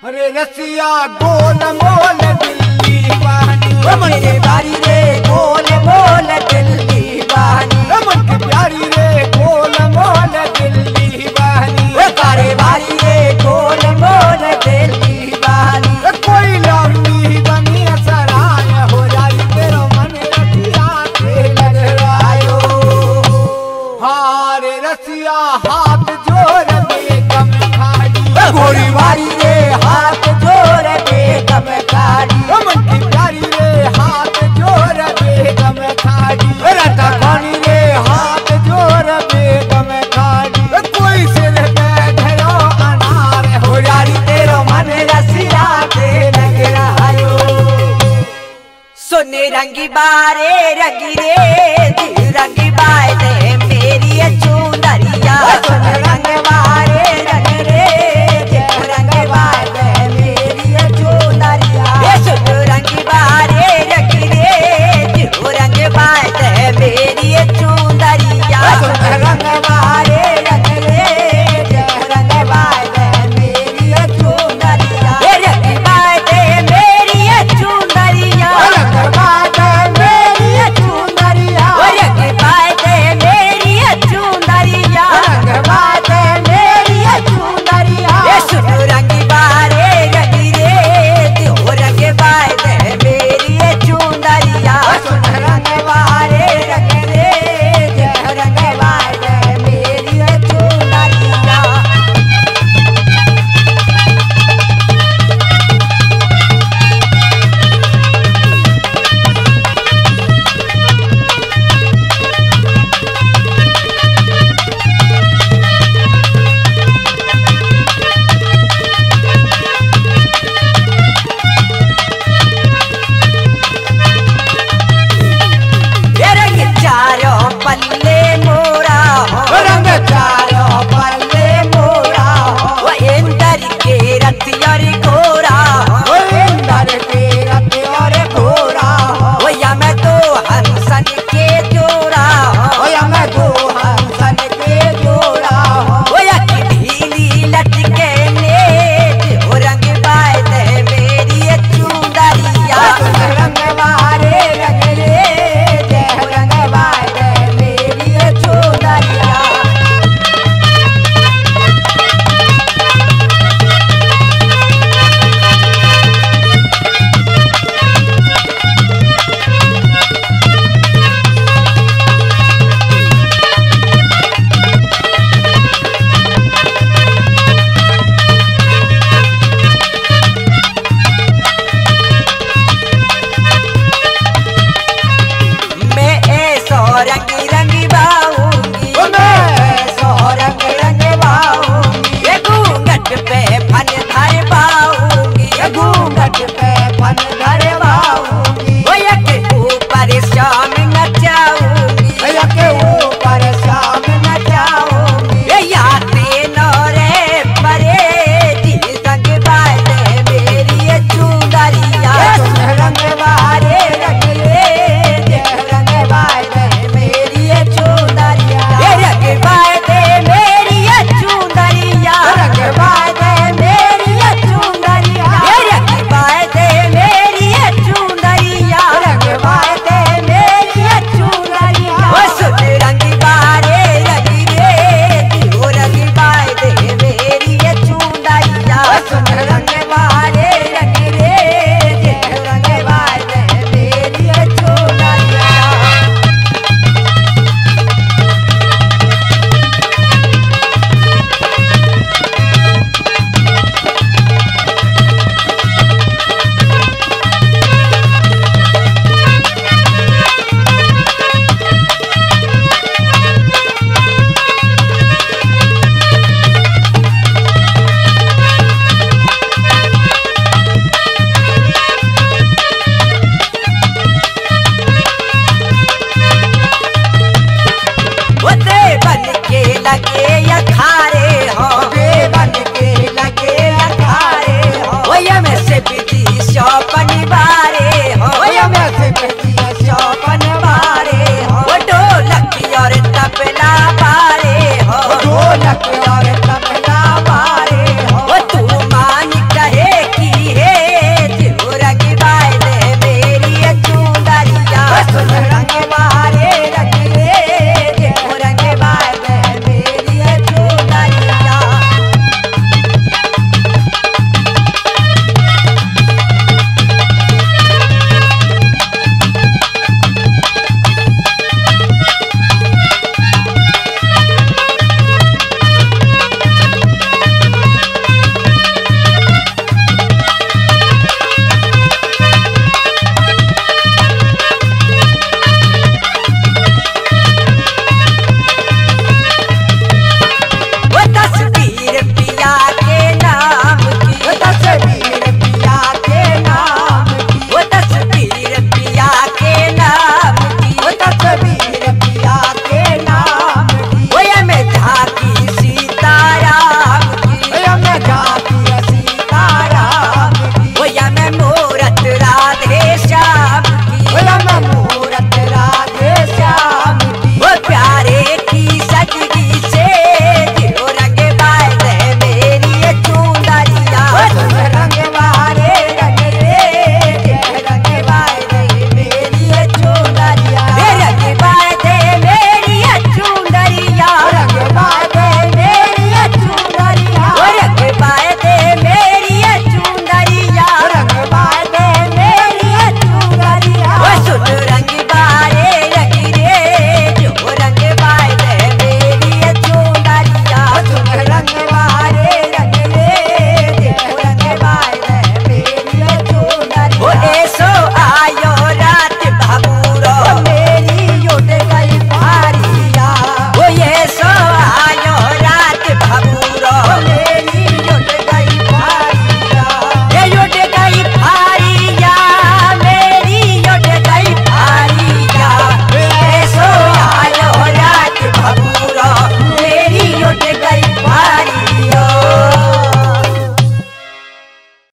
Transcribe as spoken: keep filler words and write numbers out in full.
अरे रसिया गोल मोल दिल्ली बहनी, मन के प्यारी रे गोल मोल दिल्ली बहनी, मन की प्यारी रे गोल मोल दिल्ली बहनी, कारे बारी रे गोल मोल दिल्ली बहनी। कोई लौंडी बनी सराय हो जाई तेरा मन रसिया के लहरायो। हारे रसिया हाथ जोड़ बेगम खाड़ी, गोरी बारी रे हाथ जोड़ बेगम खाड़ी, मन की प्यारी रे हाथ जोड़ बेगम खाड़ी, रटा खानी रे हाथ जोड़ बेगम खाड़ी। कोई सिर पे धरो अनार हो यारी तेरो मन रसिया के लग रहायो। सोने रंगी बारे रंगी रे रंगी बाय दे मेरी चुनरिया, सोने रंग बारे